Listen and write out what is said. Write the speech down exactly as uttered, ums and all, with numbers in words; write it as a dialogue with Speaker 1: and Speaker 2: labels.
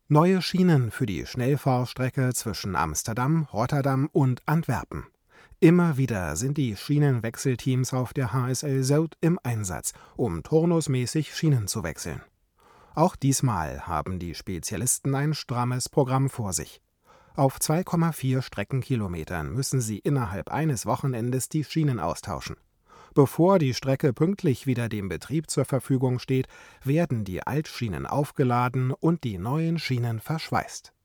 Speaker 1: Neue Schienen für die Schnellfahrstrecke zwischen Amsterdam, Rotterdam und Antwerpen. Immer wieder sind die Schienenwechselteams auf der H S L Zuid im Einsatz, um turnusmäßig Schienen zu wechseln. Auch diesmal haben die Spezialisten ein strammes Programm vor sich. Auf zwei Komma vier Streckenkilometern müssen sie innerhalb eines Wochenendes die Schienen austauschen. Bevor die Strecke pünktlich wieder dem Betrieb zur Verfügung steht, werden die Altschienen aufgeladen und die neuen Schienen verschweißt